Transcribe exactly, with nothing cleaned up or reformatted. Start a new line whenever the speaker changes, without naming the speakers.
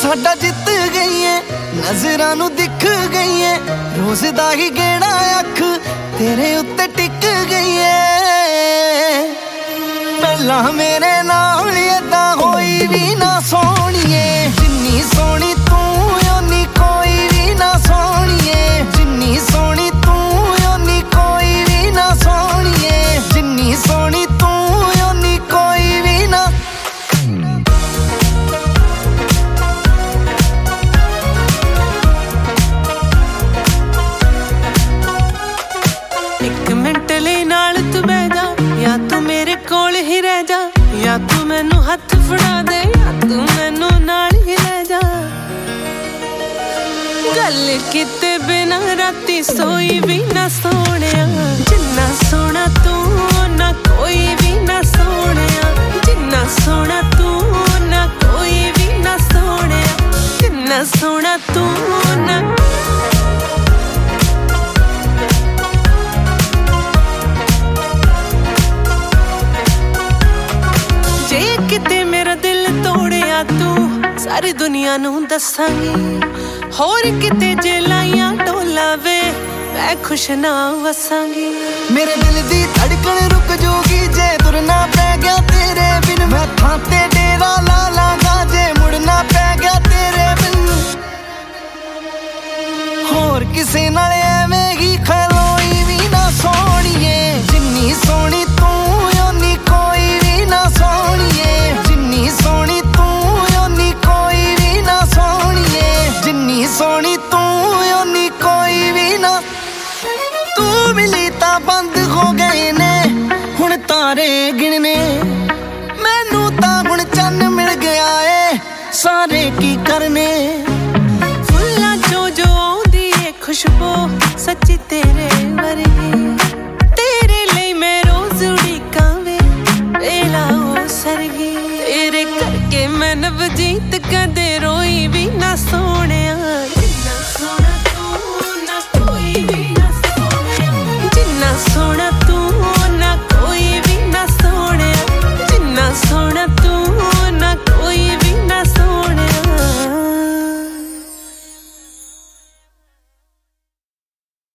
ਸਾਡਾ ਜਿੱਤ ਗਈ ਏ ਨਜ਼ਰਾਂ ਨੂੰ ਦਿਖ ਗਈ ਏ ਰੋਜ਼ ਦਾ ਹੀ ਗੇੜਾ ਅੱਖ ਤੇਰੇ ਉੱਤੇ ਟਿਕ ਗਈ ਏ ਪਹਿਲਾਂ ਮੇਰੇ ਨਾਲ ਏਦਾਂ ਹੋਈ ਵੀ ਨਾ ਸੋਹਣੀਏ ਜਿੰਨੀ ਸੋਹਣੀ ਤੂੰ ਓਨੀ ਕੋਈ ਵੀ ਨਾ ਸੋਹਣੀਏ ਜਿੰਨੀ ਸੋਹਣੀ ਤੂੰ ਓਨੀ ਕੋਈ ਵੀ ਨਾ ਸੋਹਣੀਏ ਜਿੰਨੀ ਸੋਹਣੀ ਤੂੰ ਓਨੀ ਕੋਈ ਵੀ ਨਾ
ਇੱਕ ਮਿੰਟ ਲਈ ਨਾਲ ਤੂੰ ਬਹਿ ਜਾ ਜਾਂ ਤੂੰ ਮੇਰੇ ਕੋਲ ਹੀ ਰਹਿ ਜਾ ਜਾਂ ਤੂੰ ਮੈਨੂੰ ਹੱਥ ਫੜਾ ਦੇ ਜਾਂ ਤੂੰ ਮੈਨੂੰ ਨਾਲ ਹੀ ਲੈ ਜਾ ਗੱਲ ਕੀਤੇ ਬਿਨਾਂ ਰਾਤੀ ਸੋਈ ਵੀ ਨਾ ਸੋਹਣਿਆ ਜਿੰਨਾ ਸੋਹਣਾ ਤੂੰ ਨਾ ਕੋਈ ਵੀ ਨਾ ਸੋਹਣਿਆ ਜਿੰਨਾ ਸੋਹਣਾ ਤੂੰ ਨਾ ਕੋਈ ਵੀ ਨਾ ਸੋਹਣਿਆ ਜਿੰਨਾ ਸੋਹਣਾ ਤੂੰ ਨਾ ਕਿਤੇ ਮੇਰਾ ਦਿਲ ਤੋੜਿਆ ਤੂੰ ਸਾਰੀ ਦੁਨੀਆ ਨੂੰ ਦੱਸਾਂਗੀ ਹੋਰ ਕਿਤੇ ਜੇ ਲਾਈਆਂ ਢੋਲਾ ਵੇ ਮੈਂ ਖੁਸ਼ ਨਾ ਵਸਾਂਗੀ
ਮੇਰੇ ਦਿਲ ਦੀ ਧੜਕਣ ਰੁਕ ਜੂਗੀ ਜੇ ਤੁਰਨਾ ਪੈ ਗਿਆ ਤੇਰੇ ਬਿਨ ਮੈਂ ਥਾਂ ਤੇ ਡੇਰਾ ਲਾ ਲਾਂਗਾ ਜੇ ਮੁੜਨਾ ਪੈ ਗਿਆ ਤੇਰੇ ਬਿਨ ਹੋਰ ਕਿਸੇ ਨਾਲ ਐਵੇਂ ਹੀ ਖਲੋਈ ਵੀ ਨਾ ਸੋਹਣੀਏ ਜਿੰਨੀ ਸੋਹਣੀ ਤੂੰ ਓਨੀ ਕੋਈ ਵੀ ਨਾ ਸੋਹਣੀਏ ਜਿੰਨੀ ਸੋਹਣੀ ਤੂੰ ਓਨੀ ਕੋਈ ਵੀ ਨਾ ਸੋਹਣੀਏ ਜਿੰਨੀ ਸੋਹਣੀ ਤੂੰ ਓਨੀ ਕੋਈ ਵੀ ਨਾ ਤੂੰ ਮਿਲੀ ਤਾਂ ਬੰਦ ਹੋ ਗਏ ਨੇ ਹੁਣ ਤਾਰੇ ਗਿਣਨੇ ਮੈਨੂੰ ਤਾਂ ਹੁਣ ਚੰਨ ਮਿਲ ਗਿਆ ਏ ਸਾਰੇ ਕੀ ਕਰਨੇ
ਫੁੱਲਾਂ ਚੋਂ ਜੋ ਆਉਂਦੀ ਏ ਖੁਸ਼ਬੂ ਸੱਚੀ ਤੇਰੇ ਵਰਗੀ ਤੇਰੇ ਲਈ ਮੈਂ ਰੋਜ਼ ਉਡੀਕਾਂ ਵੇ ਵੇਲਾ ਉਹ ਸਰਗੀ ਤੇਰੇ ਕਰਕੇ ਮੈਂ ਨਵਜੀਤ ਕਦੇ ਰੋਈ ਵੀ ਨਾ ਸੋਹਣਿਆ ਜਿੰਨਾ ਸੋਹਣਾ ਤੂੰ ਨਾ ਕੋਈ ਵੀ ਨਾ ਸੋਹਣਿਆ ਜਿੰਨਾ ਸੋਹਣਾ